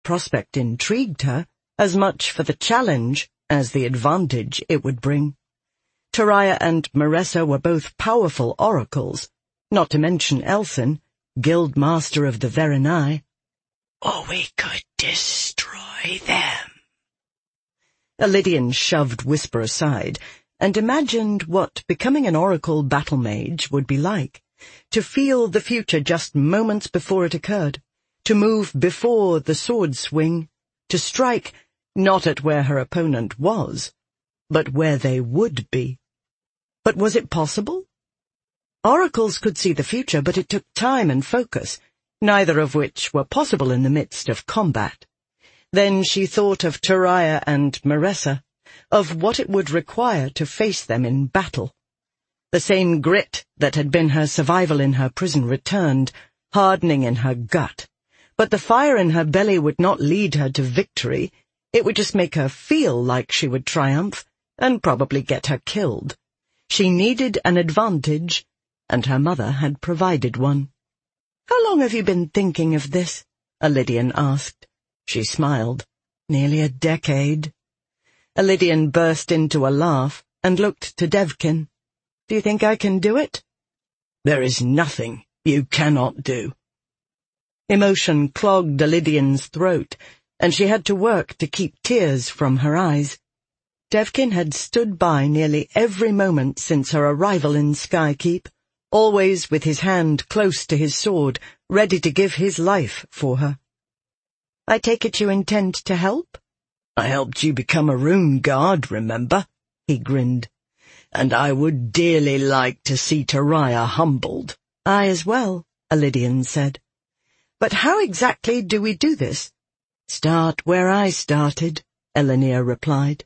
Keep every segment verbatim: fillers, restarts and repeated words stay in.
prospect intrigued her, as much for the challenge as the advantage it would bring. Tariah and Maressa were both powerful oracles, not to mention Elsin, guild master of the Verenai. Or we could destroy them. Elidian shoved Whisper aside and imagined what becoming an oracle battle mage would be like, to feel the future just moments before it occurred, to move before the sword swing, to strike not at where her opponent was, but where they would be. But was it possible? Oracles could see the future, but it took time and focus, neither of which were possible in the midst of combat. Then she thought of Tariah and Maressa, of what it would require to face them in battle. The same grit that had been her survival in her prison returned, hardening in her gut. But the fire in her belly would not lead her to victory. It would just make her feel like she would triumph, and probably get her killed. She needed an advantage, and her mother had provided one. "How long have you been thinking of this?" Elidian asked. She smiled. "Nearly a decade." Elidian burst into a laugh and looked to Devkin. "Do you think I can do it?" "There is nothing you cannot do." Emotion clogged Elidian's throat, and she had to work to keep tears from her eyes. Devkin had stood by nearly every moment since her arrival in Skykeep, always with his hand close to his sword, ready to give his life for her. "I take it you intend to help?" "I helped you become a rune guard, remember?" he grinned. "And I would dearly like to see Tariah humbled." "I as well," Elidian said. "But how exactly do we do this?" "Start where I started," Elenir replied.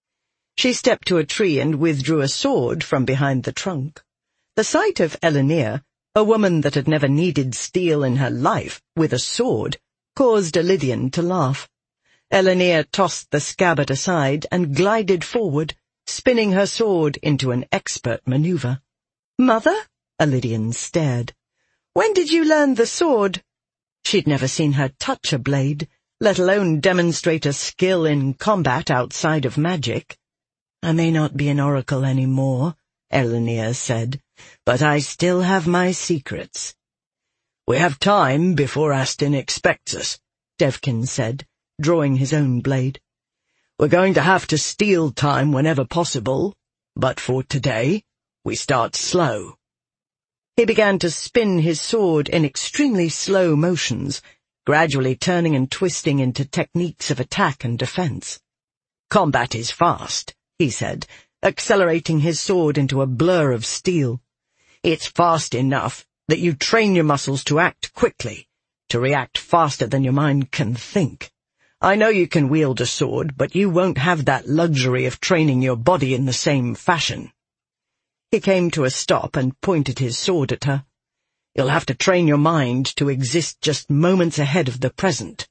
She stepped to a tree and withdrew a sword from behind the trunk. The sight of Elenir, a woman that had never needed steel in her life, with a sword, caused Elidian to laugh. Elenir tossed the scabbard aside and glided forward, spinning her sword into an expert maneuver. "Mother?" Elidian stared. "When did you learn the sword?" She'd never seen her touch a blade, let alone demonstrate a skill in combat outside of magic. "I may not be an oracle any more," Elenir said, "but I still have my secrets." "We have time before Astin expects us," Devkin said, drawing his own blade. "We're going to have to steal time whenever possible, but for today, we start slow." He began to spin his sword in extremely slow motions, gradually turning and twisting into techniques of attack and defense. "Combat is fast," he said, accelerating his sword into a blur of steel. "It's fast enough that you train your muscles to act quickly, to react faster than your mind can think. I know you can wield a sword, but you won't have that luxury of training your body in the same fashion." He came to a stop and pointed his sword at her. "You'll have to train your mind to exist just moments ahead of the present."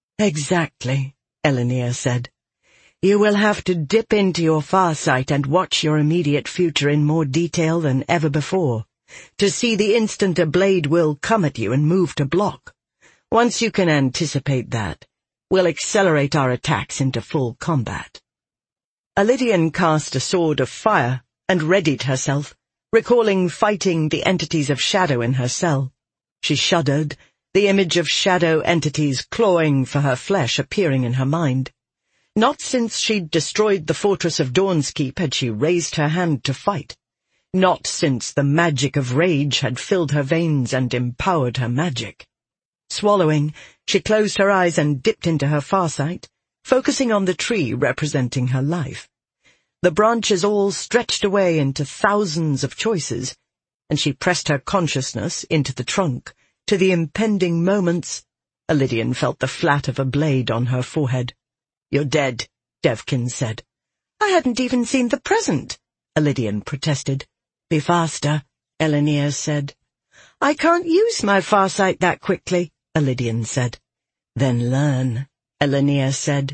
"Exactly," Elenir said. "You will have to dip into your farsight and watch your immediate future in more detail than ever before, to see the instant a blade will come at you and move to block. Once you can anticipate that, we'll accelerate our attacks into full combat." Elidian cast a sword of fire and readied herself, recalling fighting the entities of shadow in her cell. She shuddered, the image of shadow entities clawing for her flesh appearing in her mind. Not since she'd destroyed the fortress of Dawnskeep had she raised her hand to fight. Not since the magic of rage had filled her veins and empowered her magic. Swallowing, she closed her eyes and dipped into her farsight, focusing on the tree representing her life. The branches all stretched away into thousands of choices, and she pressed her consciousness into the trunk, to the impending moments. Elidian felt the flat of a blade on her forehead. "You're dead," Devkin said. "I hadn't even seen the present," Elidian protested. "Be faster," Elenir said. "I can't use my farsight that quickly," Elidian said. "Then learn," Elenir said.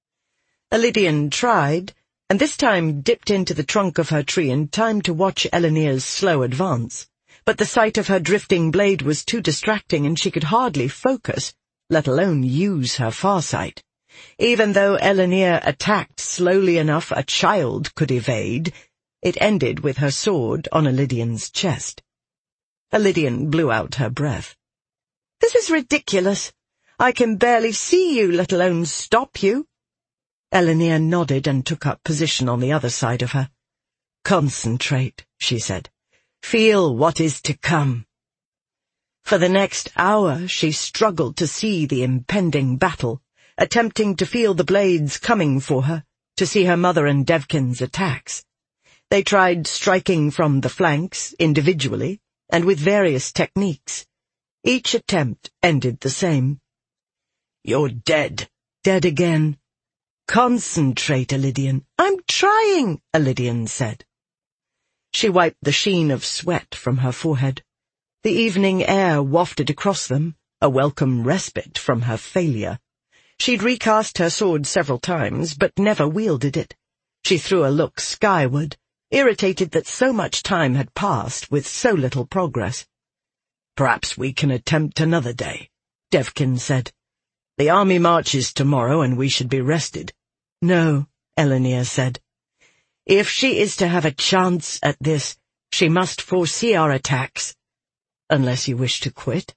Elidian tried, and this time dipped into the trunk of her tree in time to watch Elenir's slow advance. But the sight of her drifting blade was too distracting, and she could hardly focus, let alone use her farsight. Even though Elenir attacked slowly enough a child could evade, it ended with her sword on Elydian's chest. Elydian blew out her breath. "This is ridiculous. I can barely see you, let alone stop you." Elenir nodded and took up position on the other side of her. "Concentrate," she said. "Feel what is to come." For the next hour she struggled to see the impending battle, attempting to feel the blades coming for her, to see her mother and Devkin's attacks. They tried striking from the flanks, individually, and with various techniques. Each attempt ended the same. "You're dead." "Dead again." "Concentrate, Elydian." "I'm trying," Elydian said. She wiped the sheen of sweat from her forehead. The evening air wafted across them, a welcome respite from her failure. She'd recast her sword several times, but never wielded it. She threw a look skyward, irritated that so much time had passed with so little progress. "Perhaps we can attempt another day," Devkin said. "The army marches tomorrow, and we should be rested." "No," Elenir said. "If she is to have a chance at this, she must foresee our attacks. Unless you wish to quit."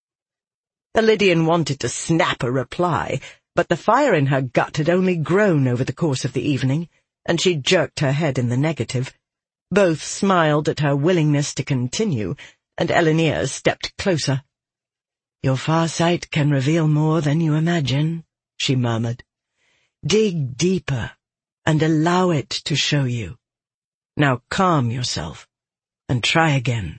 Elydian wanted to snap a reply, but the fire in her gut had only grown over the course of the evening, and she jerked her head in the negative. Both smiled at her willingness to continue, and Elenir stepped closer. "Your farsight can reveal more than you imagine," she murmured. "Dig deeper, and allow it to show you. Now calm yourself, and try again."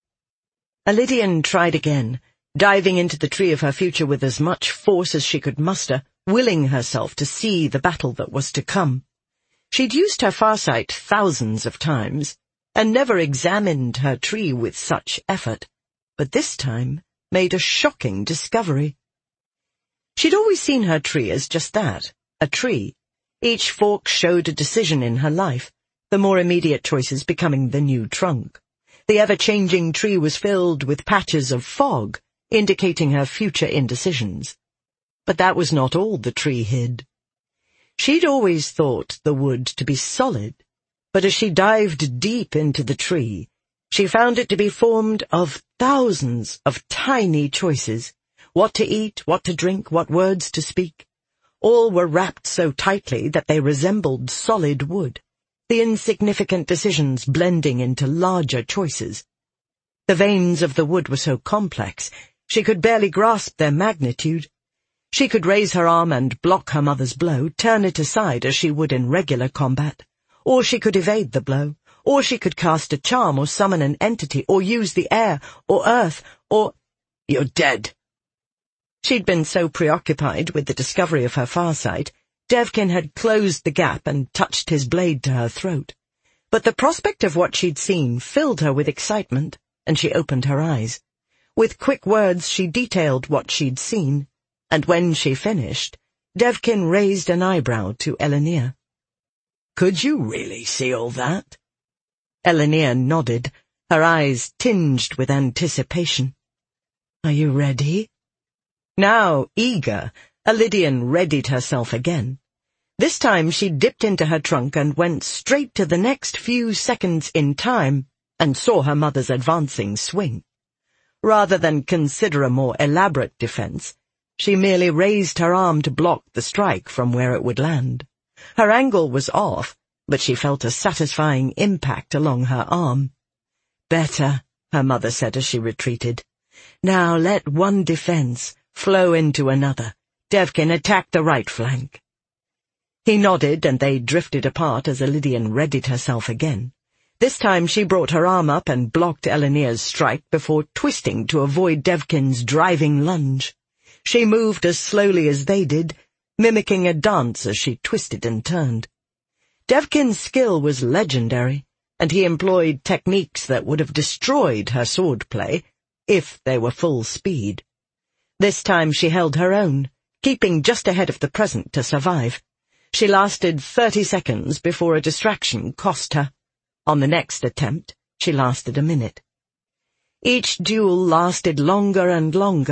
Elydian tried again, diving into the tree of her future with as much force as she could muster, willing herself to see the battle that was to come. She'd used her farsight thousands of times, and never examined her tree with such effort, but this time made a shocking discovery. She'd always seen her tree as just that, a tree. Each fork showed a decision in her life, the more immediate choices becoming the new trunk. The ever-changing tree was filled with patches of fog, indicating her future indecisions. But that was not all the tree hid. She'd always thought the wood to be solid, but as she dived deep into the tree, she found it to be formed of thousands of tiny choices, what to eat, what to drink, what words to speak. All were wrapped so tightly that they resembled solid wood, the insignificant decisions blending into larger choices. The veins of the wood were so complex, she could barely grasp their magnitude. She could raise her arm and block her mother's blow, turn it aside as she would in regular combat, or she could evade the blow, or she could cast a charm or summon an entity, or use the air, or earth, or— "You're dead." She'd been so preoccupied with the discovery of her farsight, Devkin had closed the gap and touched his blade to her throat. But the prospect of what she'd seen filled her with excitement, and she opened her eyes. With quick words she detailed what she'd seen, and when she finished, Devkin raised an eyebrow to Elenir. "Could you really see all that?" Elenir nodded, her eyes tinged with anticipation. "Are you ready?" Now, eager, Elydian readied herself again. This time she dipped into her trunk and went straight to the next few seconds in time and saw her mother's advancing swing. Rather than consider a more elaborate defense, she merely raised her arm to block the strike from where it would land. Her angle was off, but she felt a satisfying impact along her arm. "Better," her mother said as she retreated. "Now let one defense flow into another. Devkin, attack the right flank." He nodded, and they drifted apart as Elydian readied herself again. This time she brought her arm up and blocked Elenir's strike before twisting to avoid Devkin's driving lunge. She moved as slowly as they did, mimicking a dance as she twisted and turned. Devkin's skill was legendary, and he employed techniques that would have destroyed her swordplay if they were full speed. This time she held her own, keeping just ahead of the present to survive. She lasted thirty seconds before a distraction cost her. On the next attempt, she lasted a minute. Each duel lasted longer and longer,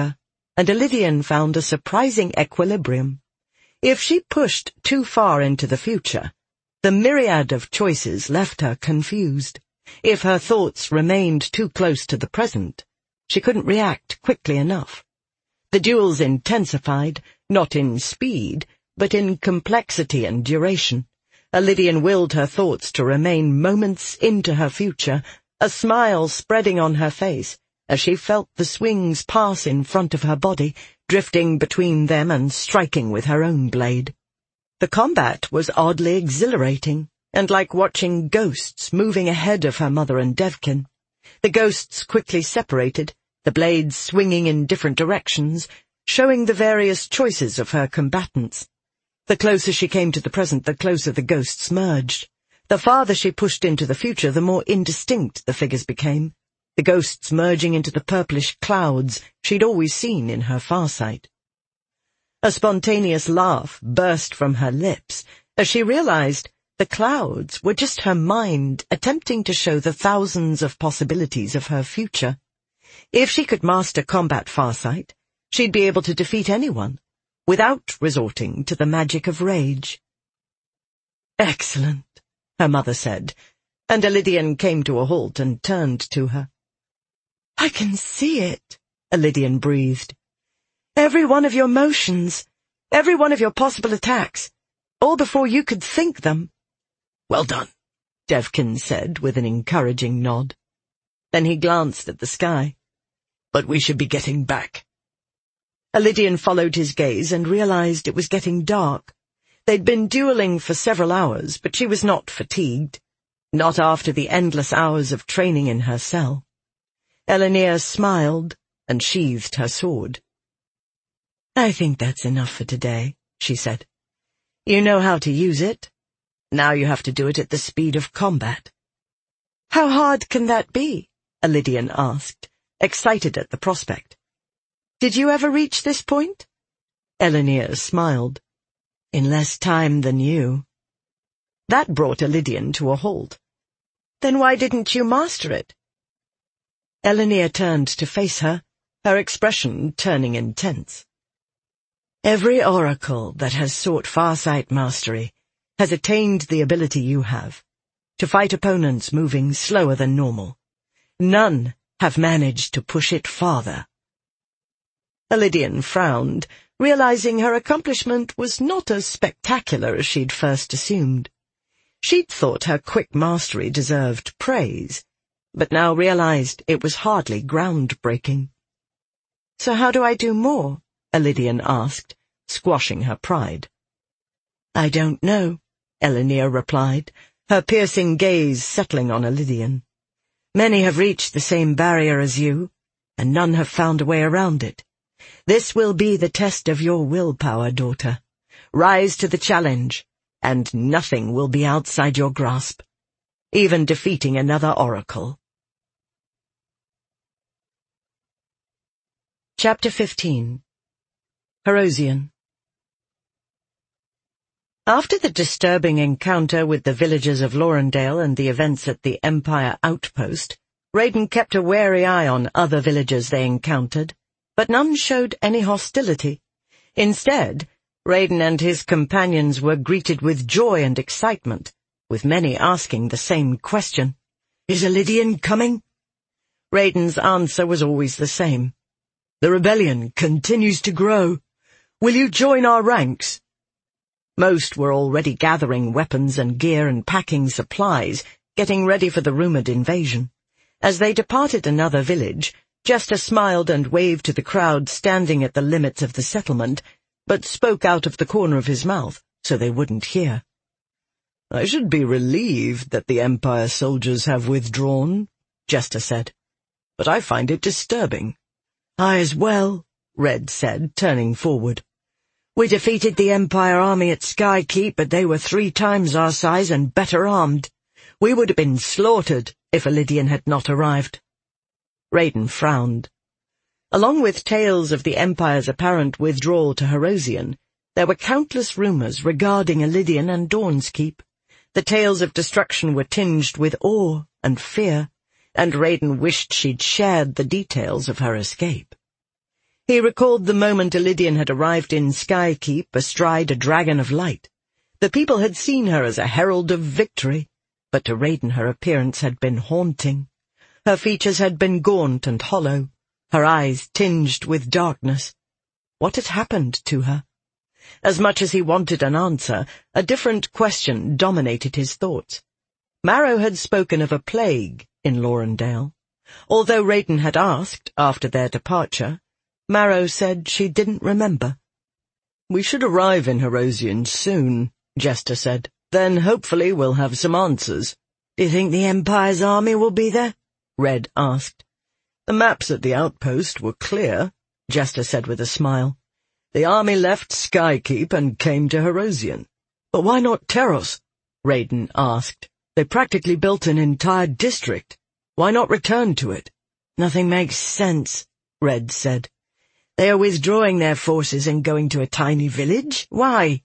and Illidian found a surprising equilibrium. If she pushed too far into the future, the myriad of choices left her confused. If her thoughts remained too close to the present, she couldn't react quickly enough. The duels intensified, not in speed, but in complexity and duration. Illidian willed her thoughts to remain moments into her future, a smile spreading on her face as she felt the swings pass in front of her body, drifting between them and striking with her own blade. The combat was oddly exhilarating, and like watching ghosts moving ahead of her mother and Devkin. The ghosts quickly separated, the blades swinging in different directions, showing the various choices of her combatants. The closer she came to the present, the closer the ghosts merged. The farther she pushed into the future, the more indistinct the figures became, the ghosts merging into the purplish clouds she'd always seen in her farsight. A spontaneous laugh burst from her lips as she realized the clouds were just her mind attempting to show the thousands of possibilities of her future. If she could master combat farsight, she'd be able to defeat anyone, without resorting to the magic of rage. "Excellent," her mother said, and Illidian came to a halt and turned to her. "I can see it," Illidian breathed. "Every one of your motions, every one of your possible attacks, all before you could think them." "Well done," Devkin said with an encouraging nod. Then he glanced at the sky. "But we should be getting back." Illidian followed his gaze and realized it was getting dark. They'd been dueling for several hours, but she was not fatigued. Not after the endless hours of training in her cell. Elenir smiled and sheathed her sword. "I think that's enough for today," she said. "You know how to use it. Now you have to do it at the speed of combat." "How hard can that be?" Illidian asked, excited at the prospect. "Did you ever reach this point?" Elenir smiled. "In less time than you." That brought Illidian to a halt. "Then why didn't you master it?" Elenir turned to face her, her expression turning intense. "Every oracle that has sought farsight mastery has attained the ability you have, to fight opponents moving slower than normal. None have managed to push it farther." Illidian frowned, realizing her accomplishment was not as spectacular as she'd first assumed. She'd thought her quick mastery deserved praise, but now realized it was hardly groundbreaking. "So how do I do more?" Illidian asked, squashing her pride. "I don't know," Elenir replied, her piercing gaze settling on Illidian. "Many have reached the same barrier as you, and none have found a way around it. This will be the test of your willpower, daughter. Rise to the challenge, and nothing will be outside your grasp, even defeating another oracle." Chapter fifteen. Herosian. After the disturbing encounter with the villagers of Lorendale and the events at the Empire outpost, Raiden kept a wary eye on other villagers they encountered, but none showed any hostility. Instead, Raiden and his companions were greeted with joy and excitement, with many asking the same question. "Is Illidian coming?" Raiden's answer was always the same. "The rebellion continues to grow. Will you join our ranks?" Most were already gathering weapons and gear and packing supplies, getting ready for the rumored invasion. As they departed another village, Jester smiled and waved to the crowd standing at the limits of the settlement, but spoke out of the corner of his mouth so they wouldn't hear. "I should be relieved that the Empire soldiers have withdrawn," Jester said, "but I find it disturbing." "I as well," Red said, turning forward. "We defeated the Empire army at Skykeep, but they were three times our size and better armed. We would have been slaughtered if Illidian had not arrived." Raiden frowned. Along with tales of the Empire's apparent withdrawal to Herosian, there were countless rumors regarding Illidian and Dawnskeep. The tales of destruction were tinged with awe and fear, and Raiden wished she'd shared the details of her escape. He recalled the moment Illidian had arrived in Skykeep astride a dragon of light. The people had seen her as a herald of victory, but to Raiden her appearance had been haunting. Her features had been gaunt and hollow, her eyes tinged with darkness. What had happened to her? As much as he wanted an answer, a different question dominated his thoughts. Marrow had spoken of a plague in Lorendale. Although Raiden had asked after their departure, Marrow said she didn't remember. "We should arrive in Herosian soon," Jester said. "Then hopefully we'll have some answers." "Do you think the Empire's army will be there?" Red asked. "The maps at the outpost were clear," Jester said with a smile. "The army left Skykeep and came to Herosian." "But why not Teros?" Raiden asked. "They practically built an entire district. Why not return to it?" "Nothing makes sense," Red said. "They are withdrawing their forces and going to a tiny village. Why?"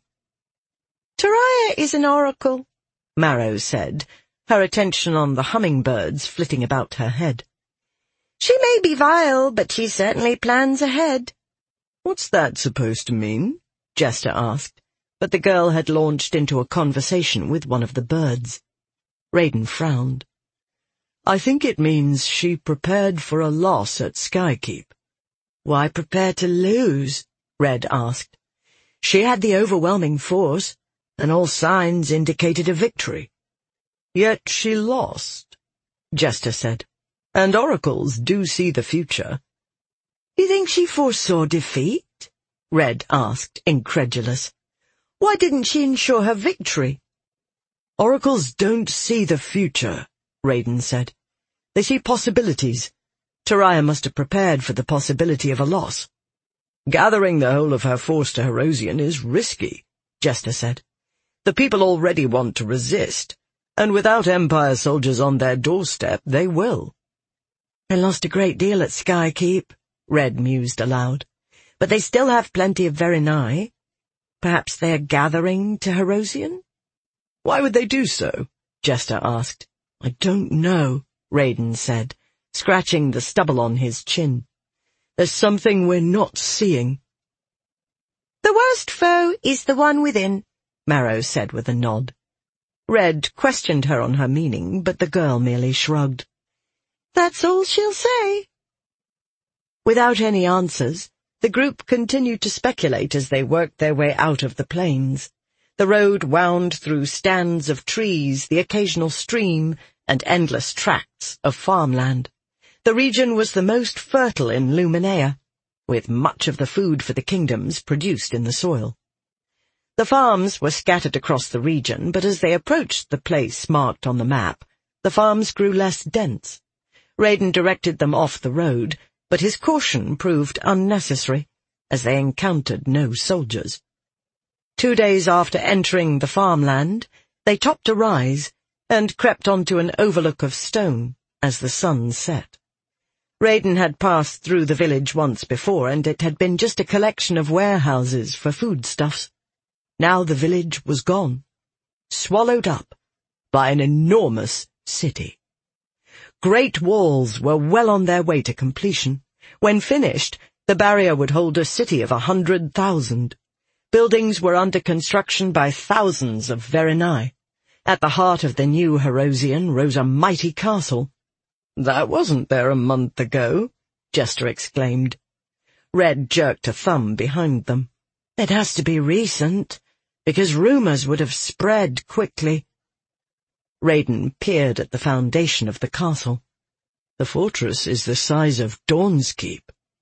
"Toriah is an oracle," Marrow said, her attention on the hummingbirds flitting about her head. "She may be vile, but she certainly plans ahead." "What's that supposed to mean?" Jester asked, but the girl had launched into a conversation with one of the birds. Raiden frowned. "I think it means she prepared for a loss at Skykeep." "Why prepare to lose?" Red asked. "She had the overwhelming force, and all signs indicated a victory." "Yet she lost," Jester said. "And oracles do see the future." "You think she foresaw defeat?" Red asked, incredulous. "Why didn't she ensure her victory?" "Oracles don't see the future," Raiden said. "They see possibilities. Toriah must have prepared for the possibility of a loss." "Gathering the whole of her force to Herosian is risky," Jester said. "The people already want to resist, and without Empire soldiers on their doorstep, they will." "They lost a great deal at Skykeep," Red mused aloud. "But they still have plenty of Verenai. Perhaps they are gathering to Herosian?" "Why would they do so?" Jester asked. "I don't know," Raiden said, scratching the stubble on his chin. "There's something we're not seeing." "The worst foe is the one within," Marrow said with a nod. Red questioned her on her meaning, but the girl merely shrugged. "That's all she'll say." Without any answers, the group continued to speculate as they worked their way out of the plains. The road wound through stands of trees, the occasional stream, and endless tracts of farmland. The region was the most fertile in Luminea, with much of the food for the kingdoms produced in the soil. The farms were scattered across the region, but as they approached the place marked on the map, the farms grew less dense. Raiden directed them off the road, but his caution proved unnecessary, as they encountered no soldiers. Two days after entering the farmland, they topped a rise and crept onto an overlook of stone as the sun set. Raiden had passed through the village once before, and it had been just a collection of warehouses for foodstuffs. Now the village was gone, swallowed up by an enormous city. Great walls were well on their way to completion. When finished, the barrier would hold a city of a hundred thousand. Buildings were under construction by thousands of Verenai. At the heart of the new Herosian rose a mighty castle. "That wasn't there a month ago," Jester exclaimed. Red jerked a thumb behind them. "It has to be recent, because rumors would have spread quickly." Raiden peered at the foundation of the castle. "The fortress is the size of Dawnskeep."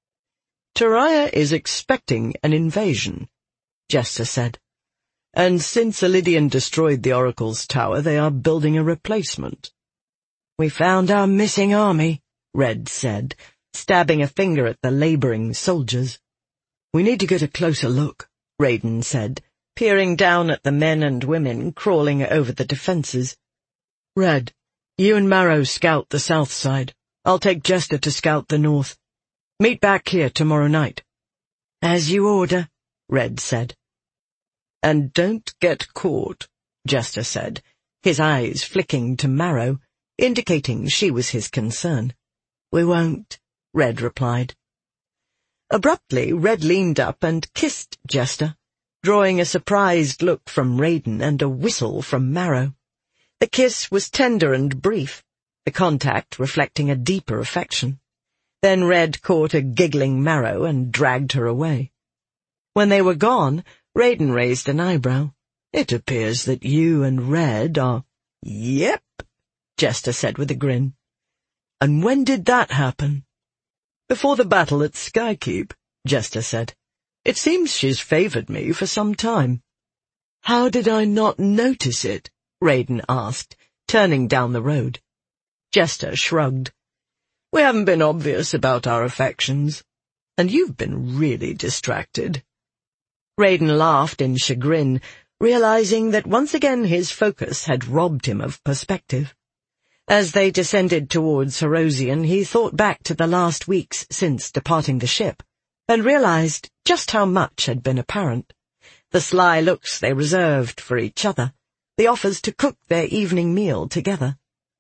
"Toriah is expecting an invasion," Jester said. "And since Illidian destroyed the Oracle's tower, they are building a replacement." "We found our missing army," Red said, stabbing a finger at the laboring soldiers. "We need to get a closer look," Raiden said, peering down at the men and women crawling over the defenses. "Red, you and Marrow scout the south side. I'll take Jester to scout the north. Meet back here tomorrow night." "As you order," Red said. "And don't get caught," Jester said, his eyes flicking to Marrow, indicating she was his concern. "We won't," Red replied. Abruptly, Red leaned up and kissed Jester, drawing a surprised look from Raiden and a whistle from Marrow. The kiss was tender and brief, the contact reflecting a deeper affection. Then Red caught a giggling Marrow and dragged her away. When they were gone, Raiden raised an eyebrow. "It appears that you and Red are—" "Yep," Jester said with a grin. "And when did that happen?" "Before the battle at Skykeep," Jester said. "It seems she's favored me for some time." "How did I not notice it?" Raiden asked, turning down the road. Jester shrugged. "We haven't been obvious about our affections, and you've been really distracted." Raiden laughed in chagrin, realizing that once again his focus had robbed him of perspective. As they descended towards Herosian, he thought back to the last weeks since departing the ship, and realized just how much had been apparent. The sly looks they reserved for each other, the offers to cook their evening meal together.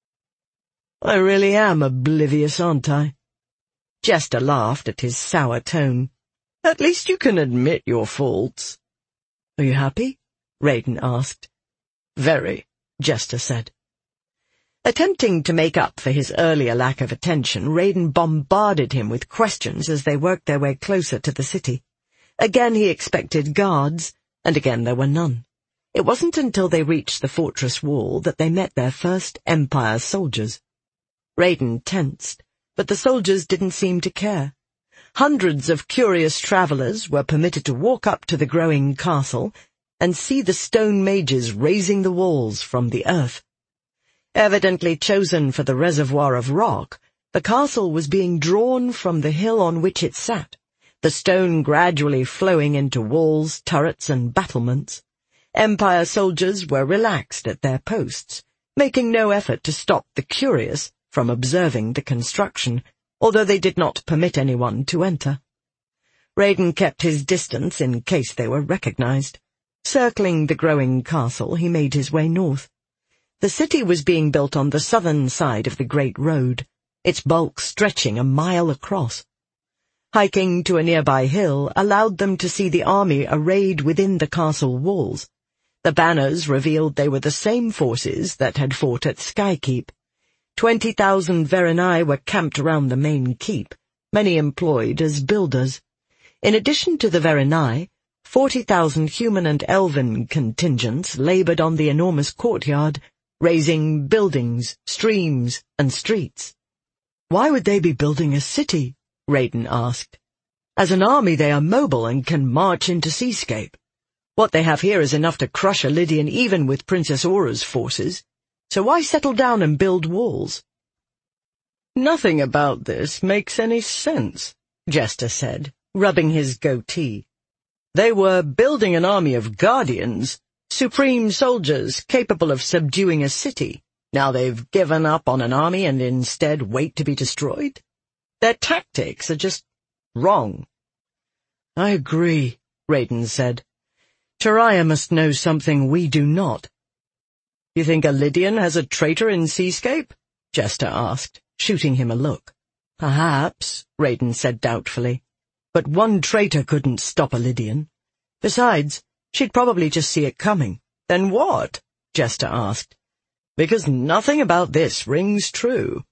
"I really am oblivious, aren't I?" Jester laughed at his sour tone. "At least you can admit your faults." "Are you happy?" Raiden asked. "Very," Jester said. Attempting to make up for his earlier lack of attention, Raiden bombarded him with questions as they worked their way closer to the city. Again he expected guards, and again there were none. It wasn't until they reached the fortress wall that they met their first Empire soldiers. Raiden tensed, but the soldiers didn't seem to care. Hundreds of curious travelers were permitted to walk up to the growing castle and see the stone mages raising the walls from the earth. Evidently chosen for the reservoir of rock, the castle was being drawn from the hill on which it sat, the stone gradually flowing into walls, turrets, and battlements. Empire soldiers were relaxed at their posts, making no effort to stop the curious from observing the construction, although they did not permit anyone to enter. Raiden kept his distance in case they were recognized. Circling the growing castle, he made his way north. The city was being built on the southern side of the Great Road, its bulk stretching a mile across. Hiking to a nearby hill allowed them to see the army arrayed within the castle walls. The banners revealed they were the same forces that had fought at Skykeep. Twenty thousand Verenai were camped around the main keep, many employed as builders. In addition to the Verenai, forty thousand human and elven contingents labored on the enormous courtyard, raising buildings, streams, and streets. "Why would they be building a city?" Raiden asked. "As an army they are mobile and can march into Seascape. What they have here is enough to crush a Lydian even with Princess Aura's forces, so why settle down and build walls?" "Nothing about this makes any sense," Jester said, rubbing his goatee. "They were building an army of guardians, supreme soldiers capable of subduing a city. Now they've given up on an army and instead wait to be destroyed? Their tactics are just wrong." "I agree," Raiden said. "Turiya must know something we do not." "You think a Lydian has a traitor in Seascape?" Jester asked, shooting him a look. "Perhaps," Raiden said doubtfully. "But one traitor couldn't stop a Lydian. Besides, she'd probably just see it coming." "Then what?" Jester asked. "Because nothing about this rings true."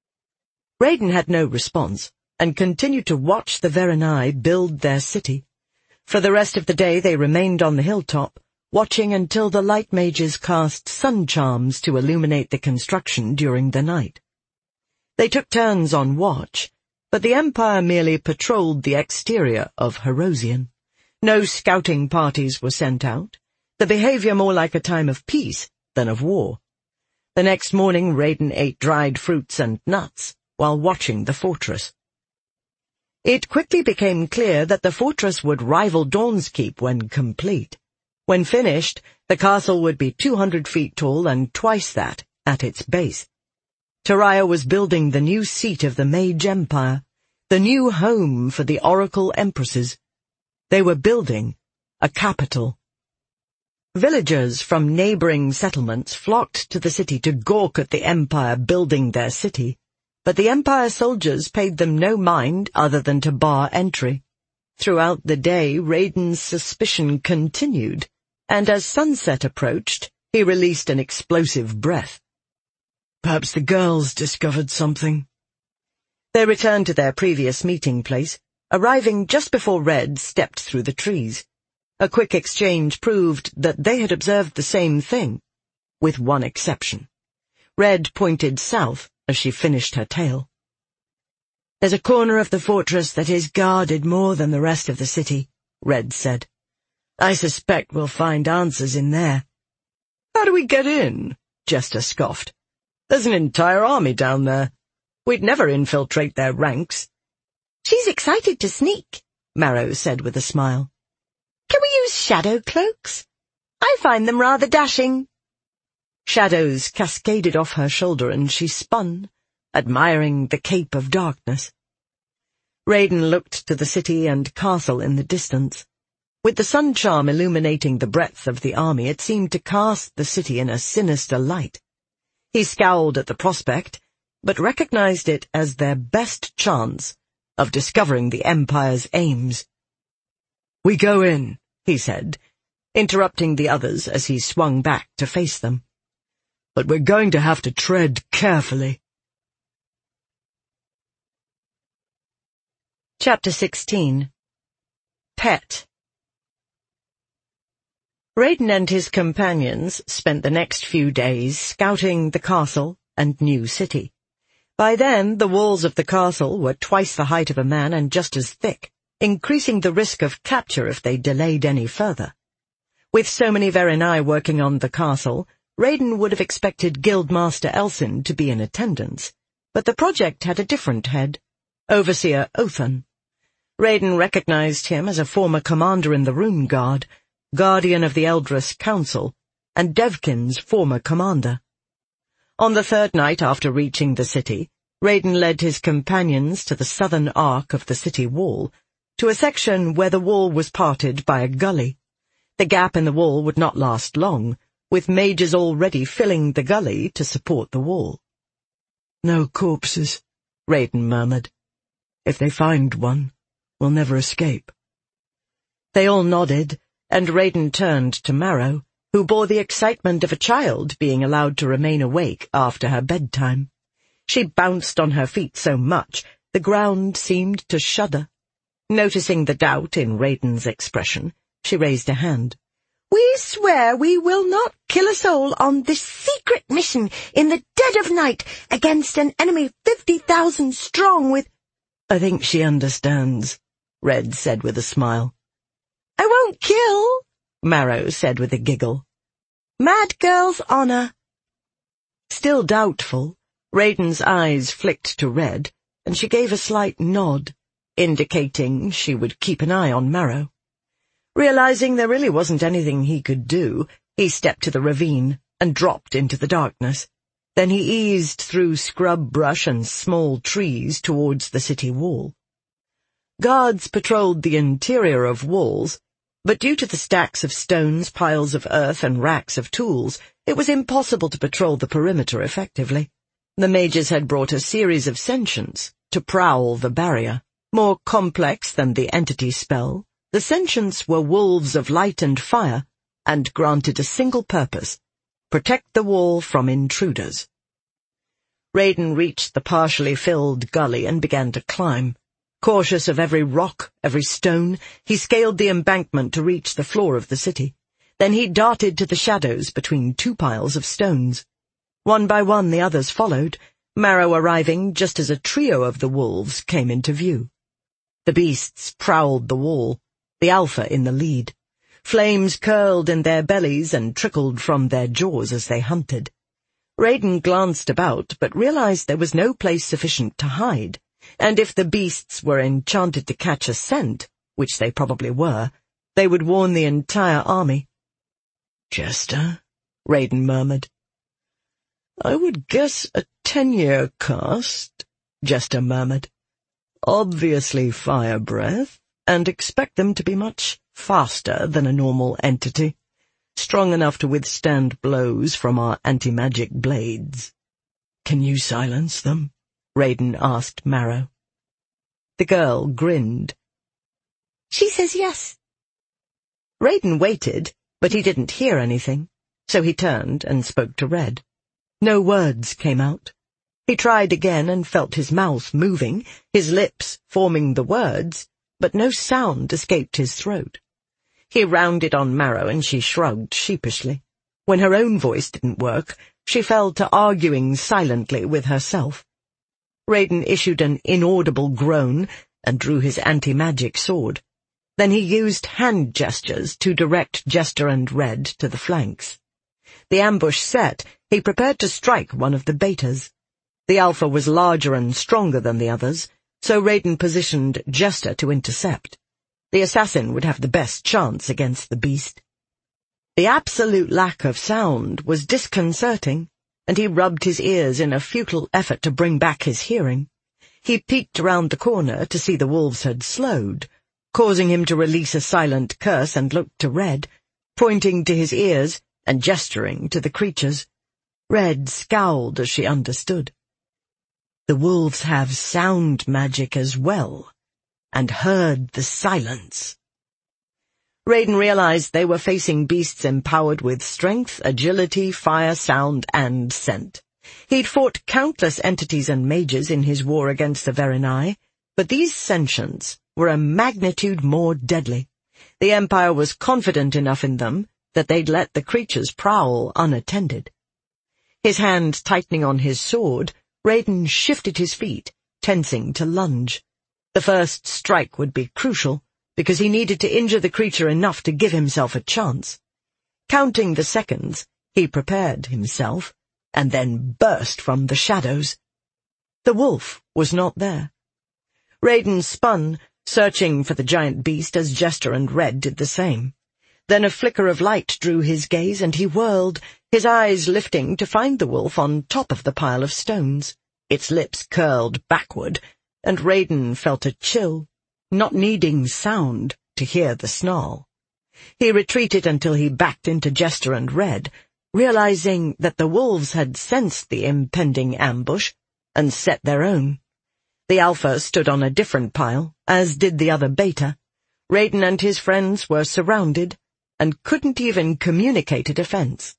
Raiden had no response, and continued to watch the Verenai build their city. For the rest of the day they remained on the hilltop, watching until the light mages cast sun charms to illuminate the construction during the night. They took turns on watch, but the Empire merely patrolled the exterior of Herosian. No scouting parties were sent out, the behavior more like a time of peace than of war. The next morning Raiden ate dried fruits and nuts while watching the fortress. It quickly became clear that the fortress would rival Dawn's Keep when complete. When finished, the castle would be two hundred feet tall and twice that at its base. Turiya was building the new seat of the Mage Empire, the new home for the Oracle Empresses. They were building a capital. Villagers from neighboring settlements flocked to the city to gawk at the Empire building their city. but the Empire soldiers paid them no mind other than to bar entry. Throughout the day, Raiden's suspicion continued, and as sunset approached, he released an explosive breath. Perhaps the girls discovered something. They returned to their previous meeting place, arriving just before Red stepped through the trees. A quick exchange proved that they had observed the same thing, with one exception. Red pointed south as she finished her tale. There's a corner of the fortress that is guarded more than the rest of the city, Red said. I suspect we'll find answers in there. How do we get in? Jester scoffed. There's an entire army down there. We'd never infiltrate their ranks. She's excited to sneak, Marrow said with a smile. Can we use shadow cloaks? I find them rather dashing. Shadows cascaded off her shoulder and she spun, admiring the cape of darkness. Raiden looked to the city and castle in the distance. With the sun charm illuminating the breadth of the army, it seemed to cast the city in a sinister light. He scowled at the prospect, but recognized it as their best chance of discovering the Empire's aims. We go in, he said, interrupting the others as he swung back to face them. But we're going to have to tread carefully. Chapter sixteen. Pet. Raiden and his companions spent the next few days scouting the castle and new city. By then, the walls of the castle were twice the height of a man and just as thick, increasing the risk of capture if they delayed any further. With so many Verenai working on the castle, Raiden would have expected Guildmaster Elsin to be in attendance, but the project had a different head, Overseer Othan. Raiden recognized him as a former commander in the Rune Guard, guardian of the Eldris Council, and Devkin's former commander. On the third night after reaching the city, Raiden led his companions to the southern arc of the city wall, to a section where the wall was parted by a gully. The gap in the wall would not last long, with mages already filling the gully to support the wall. No corpses, Raiden murmured. If they find one, we'll never escape. They all nodded, and Raiden turned to Marrow, who bore the excitement of a child being allowed to remain awake after her bedtime. She bounced on her feet so much, the ground seemed to shudder. Noticing the doubt in Raiden's expression, she raised a hand. We swear we will not kill a soul on this secret mission in the dead of night against an enemy fifty thousand strong with— I think she understands, Red said with a smile. I won't kill, Marrow said with a giggle. Mad girl's honor. Still doubtful, Raiden's eyes flicked to Red, and she gave a slight nod, indicating she would keep an eye on Marrow. Realizing there really wasn't anything he could do, he stepped to the ravine and dropped into the darkness. Then he eased through scrub brush and small trees towards the city wall. Guards patrolled the interior of walls, but due to the stacks of stones, piles of earth, and racks of tools, it was impossible to patrol the perimeter effectively. The mages had brought a series of sentients to prowl the barrier. More complex than the entity spell, the sentients were wolves of light and fire, and granted a single purpose: protect the wall from intruders. Raiden reached the partially filled gully and began to climb. Cautious of every rock, every stone, he scaled the embankment to reach the floor of the city. Then he darted to the shadows between two piles of stones. One by one the others followed, Marrow arriving just as a trio of the wolves came into view. The beasts prowled the wall, the alpha in the lead. Flames curled in their bellies and trickled from their jaws as they hunted. Raiden glanced about, but realized there was no place sufficient to hide, and if the beasts were enchanted to catch a scent, which they probably were, they would warn the entire army. Jester? Raiden murmured. I would guess a ten-year cast, Jester murmured. Obviously fire breath, and expect them to be much faster than a normal entity, strong enough to withstand blows from our anti-magic blades. Can you silence them? Raiden asked Marrow. The girl grinned. She says yes. Raiden waited, but he didn't hear anything, so he turned and spoke to Red. No words came out. He tried again and felt his mouth moving, his lips forming the words, but no sound escaped his throat. He rounded on Marrow and she shrugged sheepishly. When her own voice didn't work, she fell to arguing silently with herself. Raiden issued an inaudible groan and drew his anti-magic sword. Then he used hand gestures to direct Jester and Red to the flanks. The ambush set, he prepared to strike one of the betas. The Alpha was larger and stronger than the others, so Raiden positioned Jester to intercept. The assassin would have the best chance against the beast. The absolute lack of sound was disconcerting, and he rubbed his ears in a futile effort to bring back his hearing. He peeked around the corner to see the wolves had slowed, causing him to release a silent curse and look to Red, pointing to his ears and gesturing to the creatures. Red scowled as she understood. The wolves have sound magic as well, and heard the silence. Raiden realized they were facing beasts empowered with strength, agility, fire, sound, and scent. He'd fought countless entities and mages in his war against the Verenai, but these sentients were a magnitude more deadly. The Empire was confident enough in them that they'd let the creatures prowl unattended. His hand tightening on his sword, Raiden shifted his feet, tensing to lunge. The first strike would be crucial, because he needed to injure the creature enough to give himself a chance. Counting the seconds, he prepared himself, and then burst from the shadows. The wolf was not there. Raiden spun, searching for the giant beast as Jester and Red did the same. Then a flicker of light drew his gaze, and he whirled, his eyes lifting to find the wolf on top of the pile of stones. Its lips curled backward, and Raiden felt a chill, not needing sound to hear the snarl. He retreated until he backed into Jester and Red, realizing that the wolves had sensed the impending ambush and set their own. The Alpha stood on a different pile, as did the other beta. Raiden and his friends were surrounded, and couldn't even communicate a defense.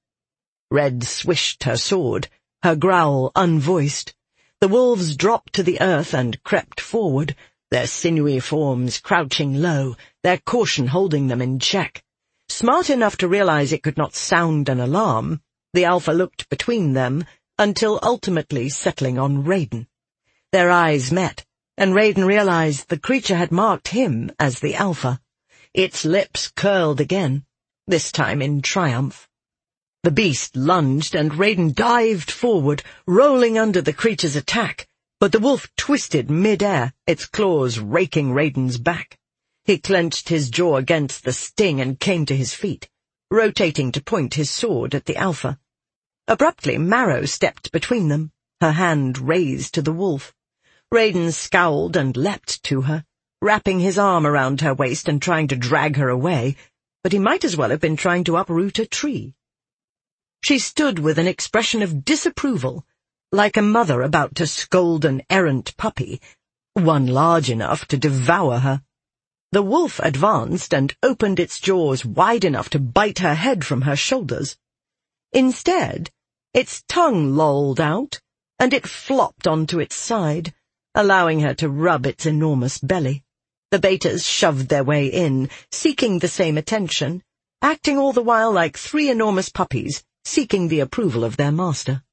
Red swished her sword, her growl unvoiced. The wolves dropped to the earth and crept forward, their sinewy forms crouching low, their caution holding them in check. Smart enough to realize it could not sound an alarm, the Alpha looked between them until ultimately settling on Raiden. Their eyes met, and Raiden realized the creature had marked him as the Alpha. Its lips curled again, this time in triumph. The beast lunged, and Raiden dived forward, rolling under the creature's attack, but the wolf twisted mid-air, its claws raking Raiden's back. He clenched his jaw against the sting and came to his feet, rotating to point his sword at the Alpha. Abruptly, Marrow stepped between them, her hand raised to the wolf. Raiden scowled and leapt to her, wrapping his arm around her waist and trying to drag her away, but he might as well have been trying to uproot a tree. She stood with an expression of disapproval, like a mother about to scold an errant puppy, one large enough to devour her. The wolf advanced and opened its jaws wide enough to bite her head from her shoulders. Instead, its tongue lolled out, and it flopped onto its side, allowing her to rub its enormous belly. The betas shoved their way in, seeking the same attention, acting all the while like three enormous puppies, seeking the approval of their master.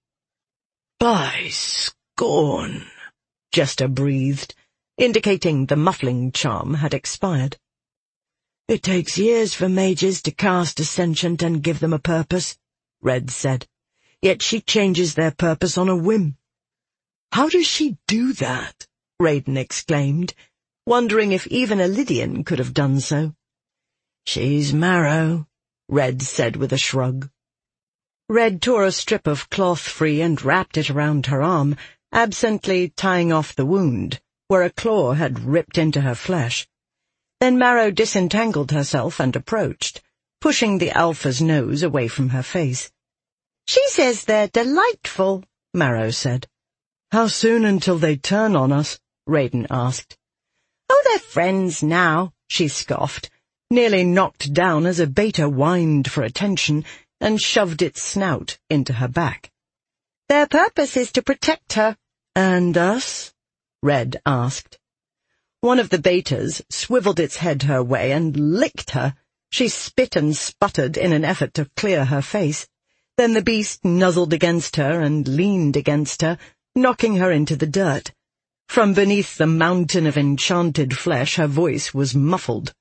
"By scorn," Jester breathed, indicating the muffling charm had expired. "It takes years for mages to cast a sentient and give them a purpose," Red said, "yet she changes their purpose on a whim." "How does she do that?" Raiden exclaimed, wondering if even a Lydian could have done so. "She's Marrow," Red said with a shrug. Red tore a strip of cloth free and wrapped it around her arm, absently tying off the wound, where a claw had ripped into her flesh. Then Marrow disentangled herself and approached, pushing the Alpha's nose away from her face. "She says they're delightful," Marrow said. How soon until they turn on us? Raiden asked. Oh, they're friends now, she scoffed, nearly knocked down as a beta whined for attention and shoved its snout into her back. Their purpose is to protect her. And us? Red asked. One of the betas swiveled its head her way and licked her. She spit and sputtered in an effort to clear her face. Then the beast nuzzled against her and leaned against her, knocking her into the dirt. From beneath the mountain of enchanted flesh her voice was muffled.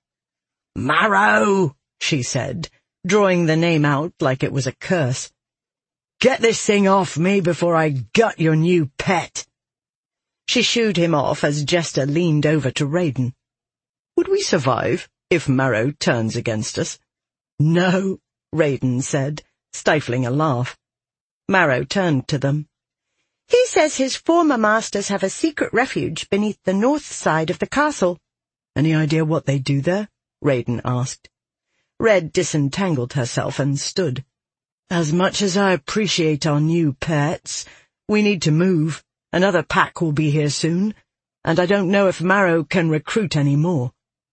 Marrow, she said, drawing the name out like it was a curse. Get this thing off me before I gut your new pet. She shooed him off as Jester leaned over to Raiden. Would we survive if Marrow turns against us? No, Raiden said, stifling a laugh. Marrow turned to them. He says his former masters have a secret refuge beneath the north side of the castle. Any idea what they do there? Raiden asked. Red disentangled herself and stood. As much as I appreciate our new pets, we need to move. Another pack will be here soon, and I don't know if Marrow can recruit any more.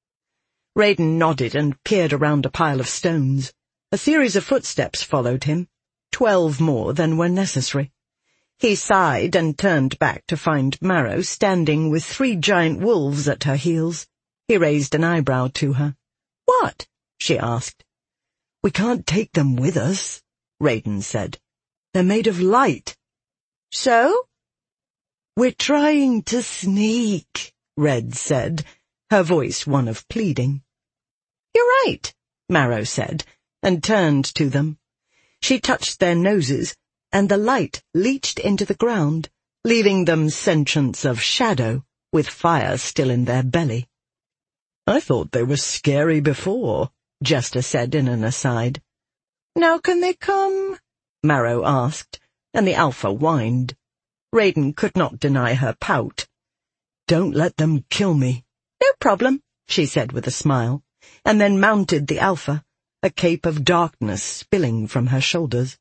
Raiden nodded and peered around a pile of stones. A series of footsteps followed him, twelve more than were necessary. He sighed and turned back to find Marrow standing with three giant wolves at her heels. He raised an eyebrow to her. What? She asked. We can't take them with us, Raiden said. They're made of light. So? We're trying to sneak, Red said, her voice one of pleading. You're right, Marrow said, and turned to them. She touched their noses, and the light leached into the ground, leaving them sentients of shadow, with fire still in their belly. I thought they were scary before, Jester said in an aside. Now can they come? Marrow asked, and the Alpha whined. Raiden could not deny her pout. Don't let them kill me. No problem, she said with a smile, and then mounted the Alpha, a cape of darkness spilling from her shoulders.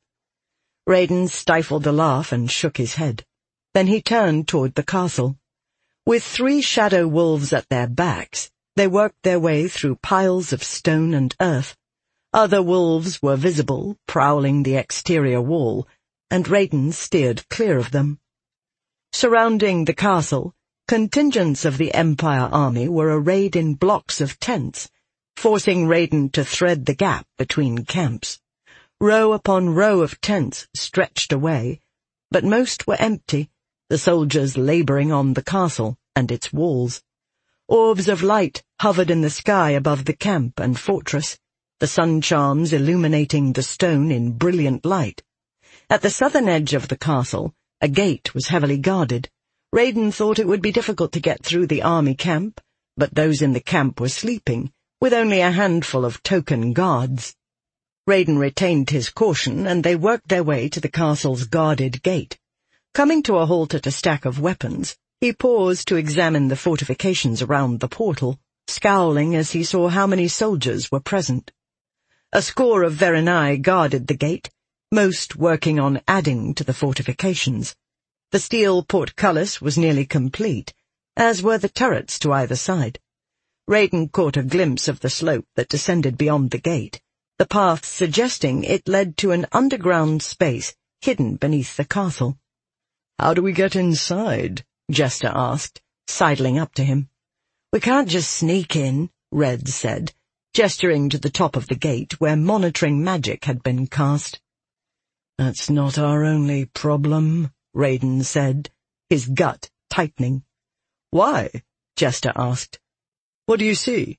Raiden stifled a laugh and shook his head. Then he turned toward the castle. With three shadow wolves at their backs, they worked their way through piles of stone and earth. Other wolves were visible, prowling the exterior wall, and Raiden steered clear of them. Surrounding the castle, contingents of the Empire army were arrayed in blocks of tents, forcing Raiden to thread the gap between camps. Row upon row of tents stretched away, but most were empty, the soldiers laboring on the castle and its walls. Orbs of light hovered in the sky above the camp and fortress, the sun charms illuminating the stone in brilliant light. At the southern edge of the castle, a gate was heavily guarded. Raiden thought it would be difficult to get through the army camp, but those in the camp were sleeping, with only a handful of token guards. Raiden retained his caution, and they worked their way to the castle's guarded gate. Coming to a halt at a stack of weapons, he paused to examine the fortifications around the portal, scowling as he saw how many soldiers were present. A score of Verenai guarded the gate, most working on adding to the fortifications. The steel portcullis was nearly complete, as were the turrets to either side. Raiden caught a glimpse of the slope that descended beyond the gate, the path suggesting it led to an underground space hidden beneath the castle. "How do we get inside?" Jester asked, sidling up to him. "We can't just sneak in," Red said, gesturing to the top of the gate where monitoring magic had been cast. "That's not our only problem," Raiden said, his gut tightening. "Why?" Jester asked. "What do you see?"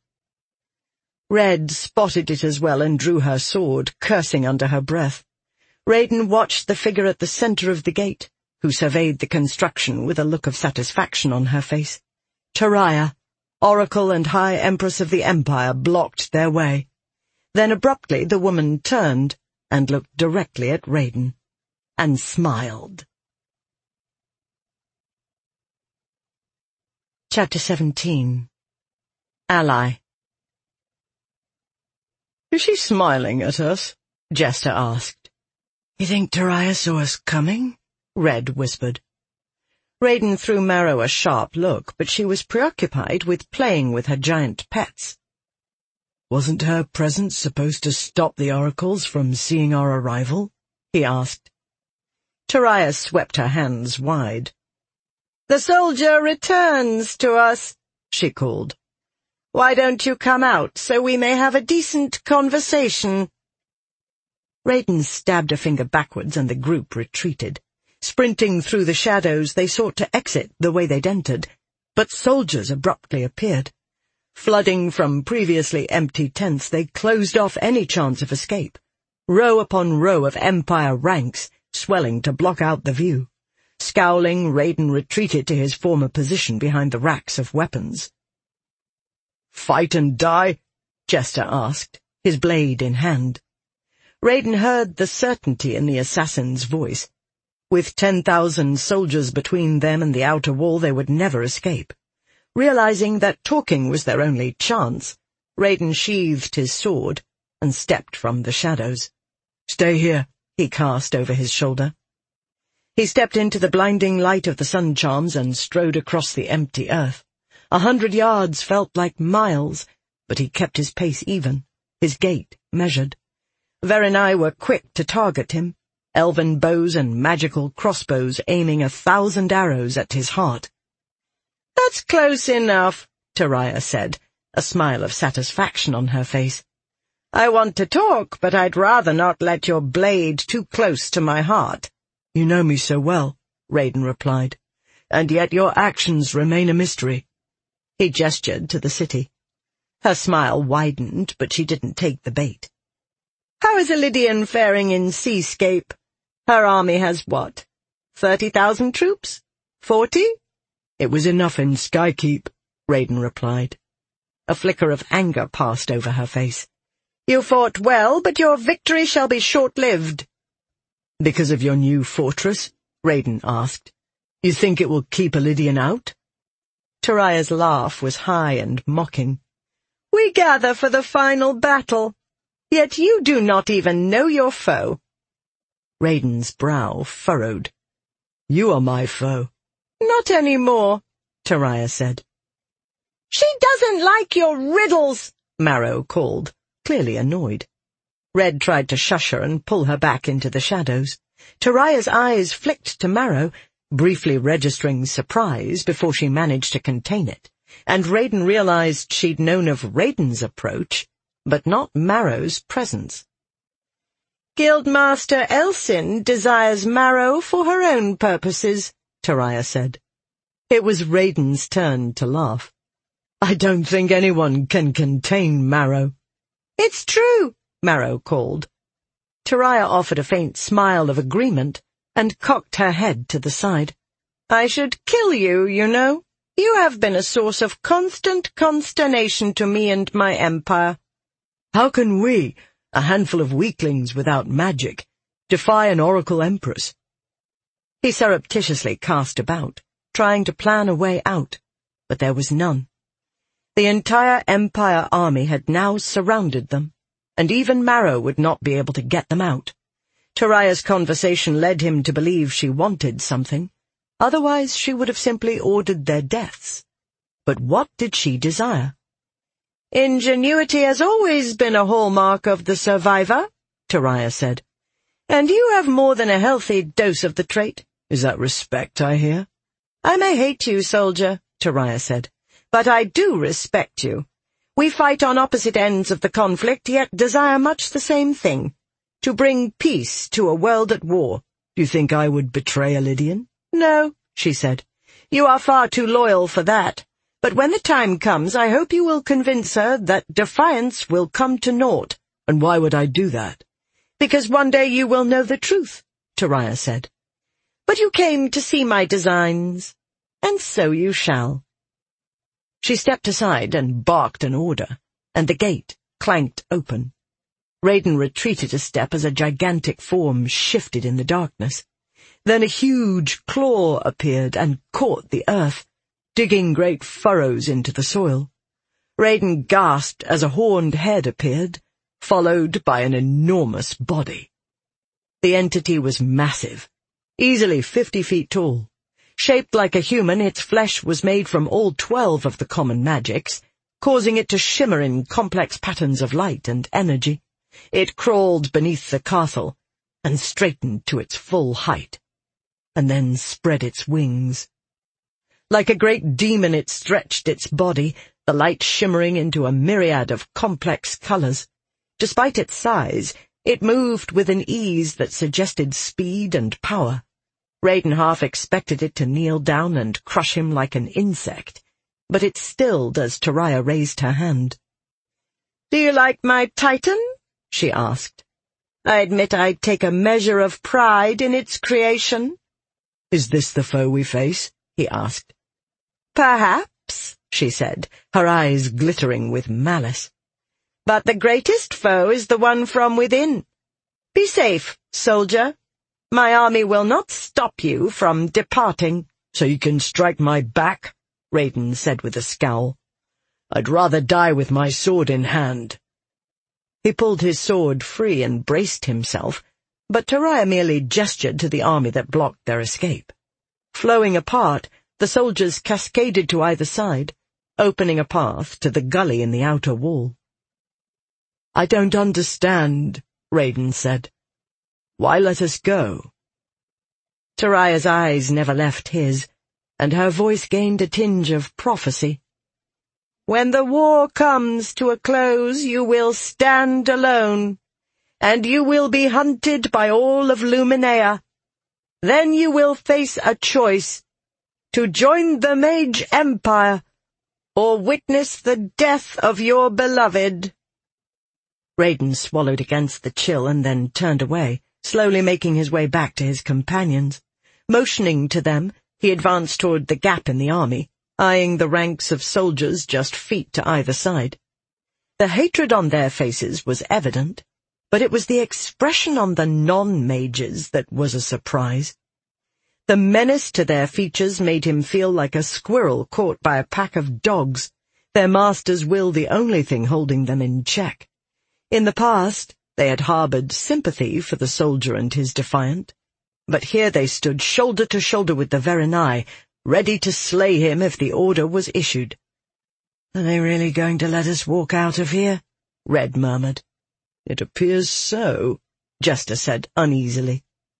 Red spotted it as well and drew her sword, cursing under her breath. Raiden watched the figure at the center of the gate, who surveyed the construction with a look of satisfaction on her face. Tariah, Oracle and High Empress of the Empire, blocked their way. Then abruptly the woman turned and looked directly at Raiden, and smiled. Chapter seventeen. Ally. "Is she smiling at us?" Jester asked. "You think Tariah saw us coming?" Red whispered. Raiden threw Marrow a sharp look, but she was preoccupied with playing with her giant pets. "Wasn't her presence supposed to stop the oracles from seeing our arrival?" he asked. Tariah swept her hands wide. "The soldier returns to us," she called. "Why don't you come out so we may have a decent conversation?" Raiden stabbed a finger backwards and the group retreated. Sprinting through the shadows, they sought to exit the way they'd entered, but soldiers abruptly appeared. Flooding from previously empty tents, they closed off any chance of escape. Row upon row of Empire ranks, swelling to block out the view. Scowling, Raiden retreated to his former position behind the racks of weapons. "Fight and die?" Jester asked, his blade in hand. Raiden heard the certainty in the assassin's voice. With ten thousand soldiers between them and the outer wall, they would never escape. Realizing that talking was their only chance, Raiden sheathed his sword and stepped from the shadows. "Stay here," he cast over his shoulder. He stepped into the blinding light of the sun charms and strode across the empty earth. A hundred yards felt like miles, but he kept his pace even, his gait measured. Verenai were quick to target him, elven bows and magical crossbows aiming a thousand arrows at his heart. "That's close enough," Tariah said, a smile of satisfaction on her face. "I want to talk, but I'd rather not let your blade too close to my heart." "You know me so well," Raiden replied, "and yet your actions remain a mystery." He gestured to the city. Her smile widened, but she didn't take the bait. "How is Illidian faring in Seascape? Her army has what? Thirty thousand troops? Forty?" "It was enough in Skykeep," Raiden replied. A flicker of anger passed over her face. "You fought well, but your victory shall be short-lived." "Because of your new fortress?" Raiden asked. "You think it will keep Illidian out?" Tariah's laugh was high and mocking. "We gather for the final battle, yet you do not even know your foe." Raiden's brow furrowed. "You are my foe." "Not any more," Tariah said. "She doesn't like your riddles," Marrow called, clearly annoyed. Red tried to shush her and pull her back into the shadows. Tariah's eyes flicked to Marrow, briefly registering surprise before she managed to contain it, and Raiden realized she'd known of Raiden's approach, but not Marrow's presence. "Guildmaster Elsin desires Marrow for her own purposes," Tariah said. It was Raiden's turn to laugh. "I don't think anyone can contain Marrow." "It's true," Marrow called. Tariah offered a faint smile of agreement and cocked her head to the side. "I should kill you, you know. You have been a source of constant consternation to me and my empire." "How can we, a handful of weaklings without magic, defy an oracle empress?" He surreptitiously cast about, trying to plan a way out, but there was none. The entire Empire army had now surrounded them, and even Marrow would not be able to get them out. Tariah's conversation led him to believe she wanted something. Otherwise she would have simply ordered their deaths. But what did she desire? "Ingenuity has always been a hallmark of the survivor," Tariah said. "And you have more than a healthy dose of the trait." "Is that respect I hear?" "I may hate you, soldier," Tariah said, "but I do respect you. We fight on opposite ends of the conflict, yet desire much the same thing, to bring peace to a world at war." "Do you think I would betray Illidian?" "No," she said. "You are far too loyal for that. But when the time comes, I hope you will convince her that defiance will come to naught." "And why would I do that?" "Because one day you will know the truth," Tariah said. "But you came to see my designs, and so you shall." She stepped aside and barked an order, and the gate clanked open. Raiden retreated a step as a gigantic form shifted in the darkness. Then a huge claw appeared and caught the earth, digging great furrows into the soil. Raiden gasped as a horned head appeared, followed by an enormous body. The entity was massive, easily fifty feet tall. Shaped like a human, its flesh was made from all twelve of the common magics, causing it to shimmer in complex patterns of light and energy. It crawled beneath the castle and straightened to its full height, and then spread its wings. Like a great demon it stretched its body, the light shimmering into a myriad of complex colors. Despite its size, it moved with an ease that suggested speed and power. Raiden half expected it to kneel down and crush him like an insect, but it stilled as Tariah raised her hand. "Do you like my Titan?" she asked. "I admit I'd take a measure of pride in its creation." "Is this the foe we face?" he asked. "Perhaps," she said, her eyes glittering with malice. "But the greatest foe is the one from within. Be safe, soldier. My army will not stop you from departing." "So you can strike my back?" Raiden said with a scowl. "I'd rather die with my sword in hand." He pulled his sword free and braced himself, but Tariah merely gestured to the army that blocked their escape. Flowing apart, the soldiers cascaded to either side, opening a path to the gully in the outer wall. "I don't understand," Raiden said. "Why let us go?" Tariah's eyes never left his, and her voice gained a tinge of prophecy. "When the war comes to a close, you will stand alone, and you will be hunted by all of Luminea. Then you will face a choice, to join the Mage Empire, or witness the death of your beloved." Raiden swallowed against the chill and then turned away, slowly making his way back to his companions. Motioning to them, he advanced toward the gap in the army, eyeing the ranks of soldiers just feet to either side. The hatred on their faces was evident, but it was the expression on the non-mages that was a surprise. The menace to their features made him feel like a squirrel caught by a pack of dogs, their master's will the only thing holding them in check. In the past, they had harbored sympathy for the soldier and his defiant, but here they stood shoulder to shoulder with the Verenai, ready to slay him if the order was issued. "Are they really going to let us walk out of here?" Red murmured. "It appears so," Jester said uneasily.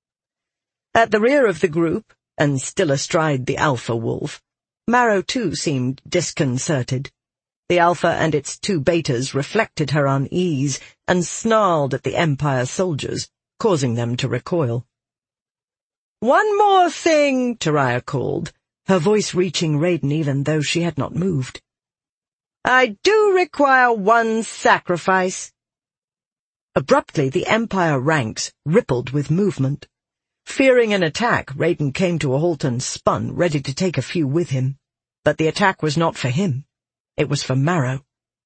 At the rear of the group, and still astride the alpha wolf, Marrow too seemed disconcerted. The alpha and its two betas reflected her unease and snarled at the Empire soldiers, causing them to recoil. "One more thing," Tariah called, her voice reaching Raiden even though she had not moved. "I do require one sacrifice." Abruptly, the Empire ranks rippled with movement. Fearing an attack, Raiden came to a halt and spun, ready to take a few with him. But the attack was not for him. It was for Marrow.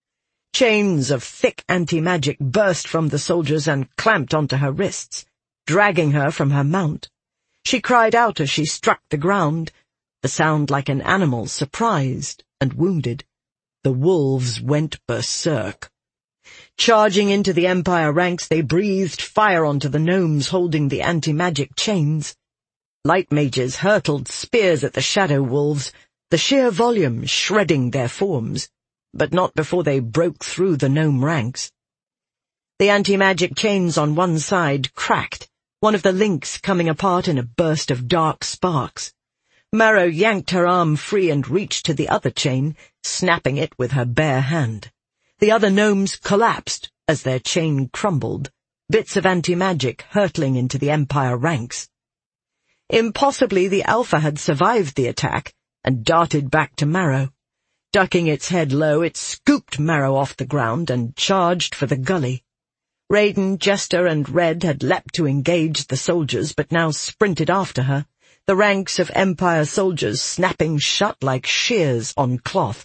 Chains of thick anti-magic burst from the soldiers and clamped onto her wrists, dragging her from her mount. She cried out as she struck the ground, the sound like an animal surprised and wounded. The wolves went berserk. Charging into the Empire ranks, they breathed fire onto the gnomes holding the anti-magic chains. Light mages hurtled spears at the shadow wolves, the sheer volume shredding their forms, but not before they broke through the gnome ranks. The anti-magic chains on one side cracked, one of the links coming apart in a burst of dark sparks. Marrow yanked her arm free and reached to the other chain, snapping it with her bare hand. The other gnomes collapsed as their chain crumbled, bits of anti-magic hurtling into the Empire ranks. Impossibly, the Alpha had survived the attack and darted back to Marrow. Ducking its head low, it scooped Marrow off the ground and charged for the gully. Raiden, Jester, and Red had leapt to engage the soldiers, but now sprinted after her, the ranks of Empire soldiers snapping shut like shears on cloth.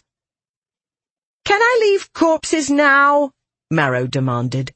"Can I leave corpses now?" Marrow demanded.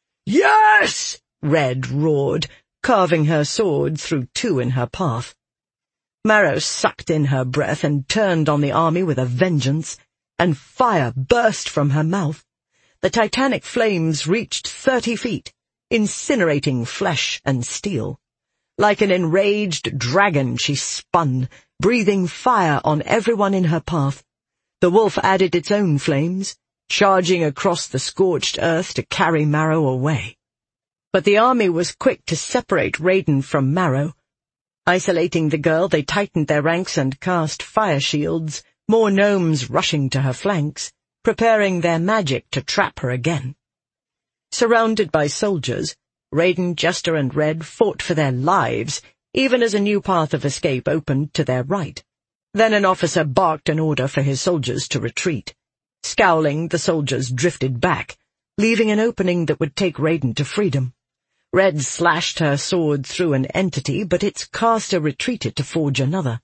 "Yes!" Red roared, carving her sword through two in her path. Marrow sucked in her breath and turned on the army with a vengeance, and fire burst from her mouth. The titanic flames reached thirty feet, incinerating flesh and steel. Like an enraged dragon she spun, breathing fire on everyone in her path. The wolf added its own flames, charging across the scorched earth to carry Marrow away. But the army was quick to separate Raiden from Marrow. Isolating the girl, they tightened their ranks and cast fire shields, more gnomes rushing to her flanks, preparing their magic to trap her again. Surrounded by soldiers, Raiden, Jester, and Red fought for their lives, even as a new path of escape opened to their right. Then an officer barked an order for his soldiers to retreat. Scowling, the soldiers drifted back, leaving an opening that would take Raiden to freedom. Red slashed her sword through an entity, but its caster retreated to forge another.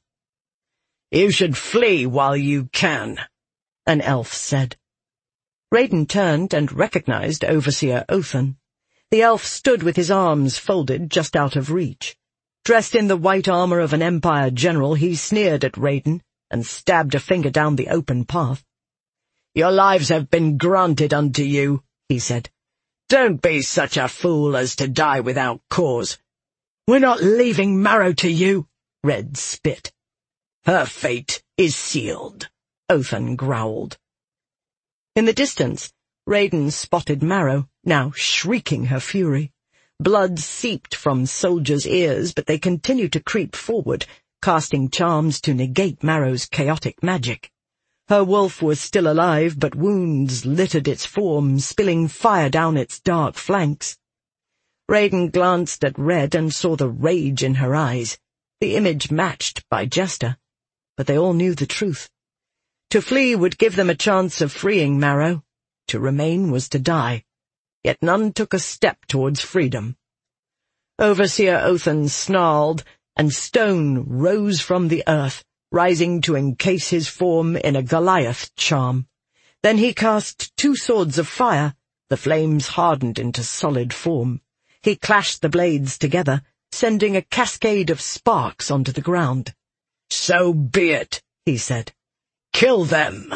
"You should flee while you can," an elf said. Raiden turned and recognized Overseer Othan. The elf stood with his arms folded just out of reach. Dressed in the white armor of an Empire general, he sneered at Raiden and stabbed a finger down the open path. "Your lives have been granted unto you," he said. "Don't be such a fool as to die without cause." "We're not leaving Marrow to you," Red spit. "Her fate is sealed," Othan growled. In the distance, Raiden spotted Marrow, now shrieking her fury. Blood seeped from soldiers' ears, but they continued to creep forward, casting charms to negate Marrow's chaotic magic. Her wolf was still alive, but wounds littered its form, spilling fire down its dark flanks. Raiden glanced at Red and saw the rage in her eyes, the image matched by Jester. But they all knew the truth. To flee would give them a chance of freeing Marrow. To remain was to die. Yet none took a step towards freedom. Overseer Othan snarled, and stone rose from the earth, rising to encase his form in a Goliath charm. Then he cast two swords of fire. The flames hardened into solid form. He clashed the blades together, sending a cascade of sparks onto the ground. "So be it," he said. "Kill them."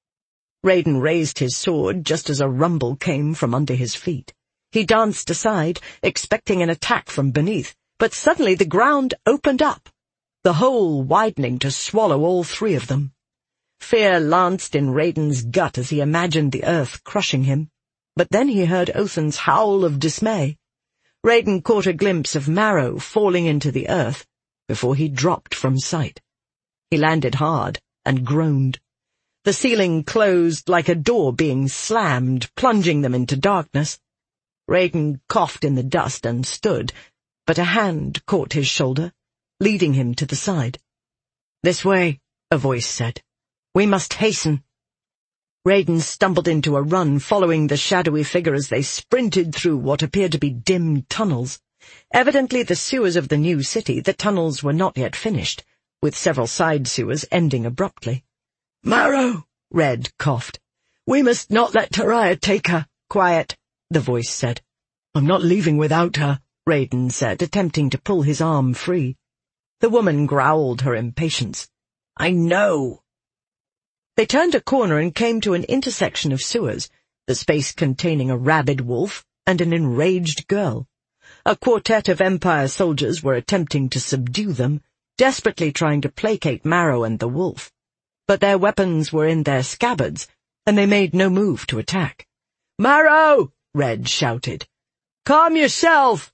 Raiden raised his sword just as a rumble came from under his feet. He danced aside, expecting an attack from beneath, but suddenly the ground opened up, the hole widening to swallow all three of them. Fear lanced in Raiden's gut as he imagined the earth crushing him, but then he heard Othan's howl of dismay. Raiden caught a glimpse of Marrow falling into the earth before he dropped from sight. He landed hard and groaned. The ceiling closed like a door being slammed, plunging them into darkness. Raiden coughed in the dust and stood, but a hand caught his shoulder, leading him to the side. "This way," a voice said. "We must hasten." Raiden stumbled into a run, following the shadowy figure as they sprinted through what appeared to be dim tunnels. Evidently the sewers of the new city, the tunnels were not yet finished, with several side sewers ending abruptly. "Marrow," Red coughed. "We must not let Tariah take her." "Quiet," the voice said. "I'm not leaving without her," Raiden said, attempting to pull his arm free. The woman growled her impatience. "I know." They turned a corner and came to an intersection of sewers, the space containing a rabid wolf and an enraged girl. A quartet of Empire soldiers were attempting to subdue them, desperately trying to placate Marrow and the wolf. But their weapons were in their scabbards, and they made no move to attack. "Marrow!" Red shouted. "Calm yourself!"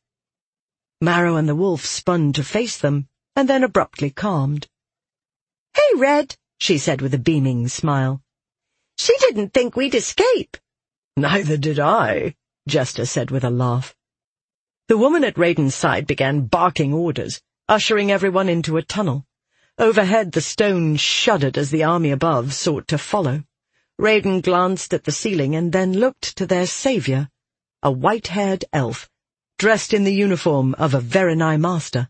Marrow and the wolf spun to face them, and then abruptly calmed. "Hey, Red," she said with a beaming smile. "She didn't think we'd escape." "Neither did I," Jester said with a laugh. The woman at Raiden's side began barking orders, ushering everyone into a tunnel. Overhead the stone shuddered as the army above sought to follow. Raiden glanced at the ceiling and then looked to their savior, a white-haired elf, dressed in the uniform of a Verenai master.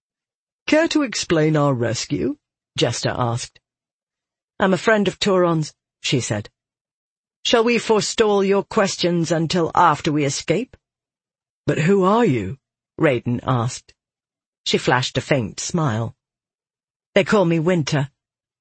"Care to explain our rescue?" Jester asked. "I'm a friend of Turon's," she said. "Shall we forestall your questions until after we escape?" "But who are you?" Raiden asked. She flashed a faint smile. "They call me Winter."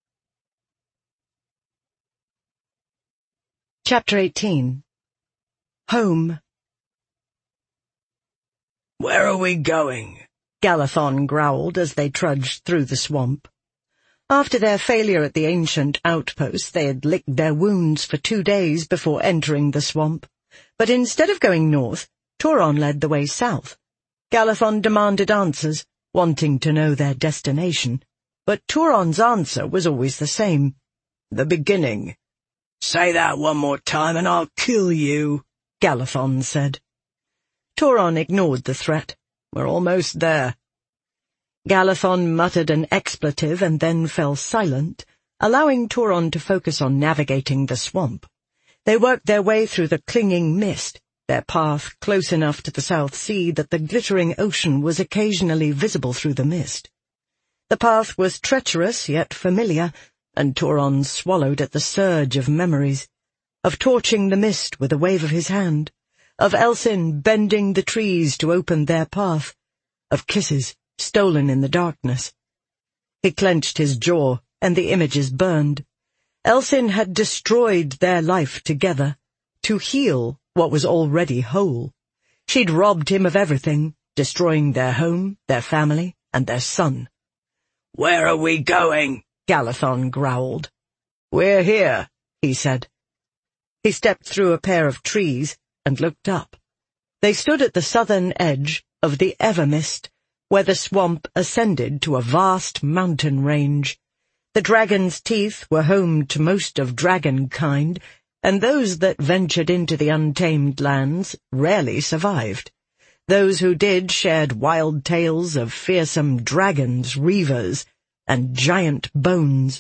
Chapter eighteen. Home. "Where are we going?" Galathon growled as they trudged through the swamp. After their failure at the ancient outpost, they had licked their wounds for two days before entering the swamp. But instead of going north, Turon led the way south. Galathon demanded answers, wanting to know their destination. But Turon's answer was always the same. "The beginning." "Say that one more time and I'll kill you," Galathon said. Turon ignored the threat. "We're almost there." Galathon muttered an expletive and then fell silent, allowing Turon to focus on navigating the swamp. They worked their way through the clinging mist, their path close enough to the South Sea that the glittering ocean was occasionally visible through the mist. The path was treacherous yet familiar, and Turon swallowed at the surge of memories, of torching the mist with a wave of his hand, of Elsin bending the trees to open their path, of kisses stolen in the darkness. He clenched his jaw, and the images burned. Elsin had destroyed their life together, to heal what was already whole. She'd robbed him of everything, destroying their home, their family, and their son. "Where are we going?" Galathon growled. "We're here," he said. He stepped through a pair of trees and looked up. They stood at the southern edge of the Evermist, where the swamp ascended to a vast mountain range. The dragon's teeth were home to most of dragonkind, and those that ventured into the untamed lands rarely survived. Those who did shared wild tales of fearsome dragons, reavers, and giant bones.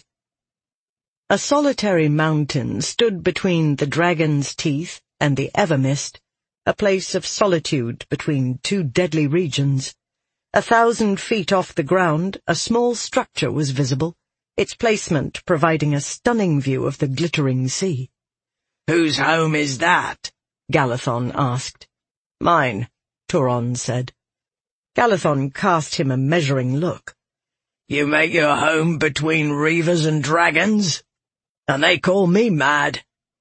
A solitary mountain stood between the dragon's teeth and the Evermist, a place of solitude between two deadly regions. A thousand feet off the ground, a small structure was visible, its placement providing a stunning view of the glittering sea. "Whose home is that?" Galathon asked. "Mine," Turon said. Galathon cast him a measuring look. "You make your home between reavers and dragons? And they call me mad."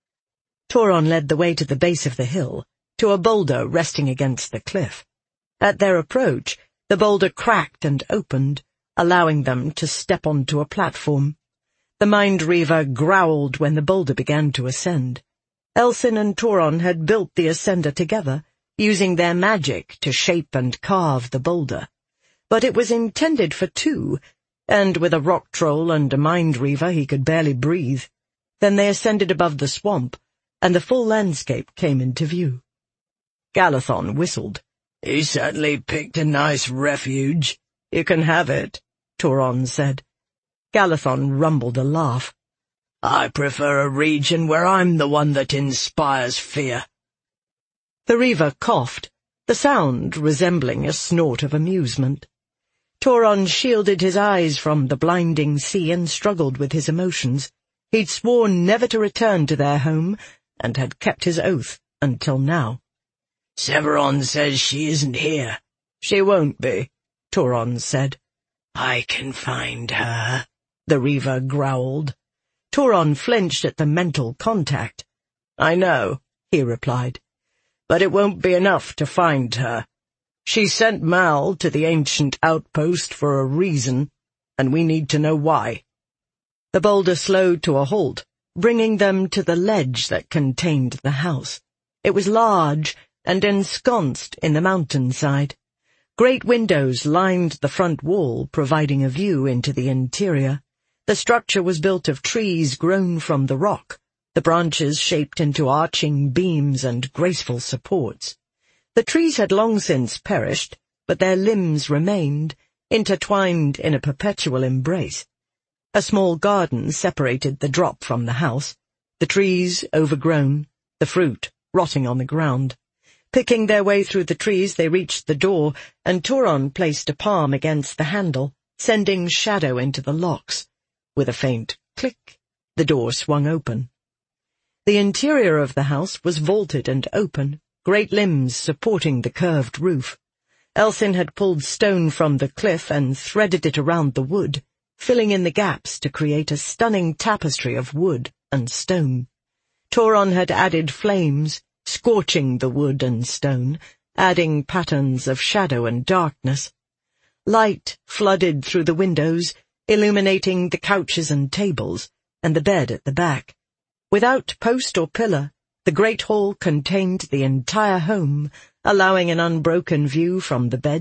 Turon led the way to the base of the hill, to a boulder resting against the cliff. At their approach, the boulder cracked and opened, allowing them to step onto a platform. The Mind Reaver growled when the boulder began to ascend. Elsin and Turon had built the ascender together, using their magic to shape and carve the boulder. But it was intended for two, and with a rock troll and a Mind Reaver he could barely breathe. Then they ascended above the swamp, and the full landscape came into view. Galathon whistled. "You certainly picked a nice refuge." "You can have it," Turon said. Galathon rumbled a laugh. "I prefer a region where I'm the one that inspires fear." The Reaver coughed, the sound resembling a snort of amusement. Turon shielded his eyes from the blinding sea and struggled with his emotions. He'd sworn never to return to their home, and had kept his oath until now. "Severon says she isn't here." "She won't be," Turon said. "I can find her," the Reaver growled. Turon flinched at the mental contact. "I know," he replied. "But it won't be enough to find her. She sent Mal to the ancient outpost for a reason, and we need to know why." The boulder slowed to a halt, bringing them to the ledge that contained the house. It was large and ensconced in the mountainside. Great windows lined the front wall, providing a view into the interior. The structure was built of trees grown from the rock, the branches shaped into arching beams and graceful supports. The trees had long since perished, but their limbs remained, intertwined in a perpetual embrace. A small garden separated the drop from the house, the trees overgrown, the fruit rotting on the ground. Picking their way through the trees, they reached the door, and Turon placed a palm against the handle, sending shadow into the locks. With a faint click, the door swung open. The interior of the house was vaulted and open, great limbs supporting the curved roof. Elsin had pulled stone from the cliff and threaded it around the wood, filling in the gaps to create a stunning tapestry of wood and stone. Turon had added flames, scorching the wood and stone, adding patterns of shadow and darkness. Light flooded through the windows, illuminating the couches and tables, and the bed at the back. Without post or pillar, the great hall contained the entire home, allowing an unbroken view from the bed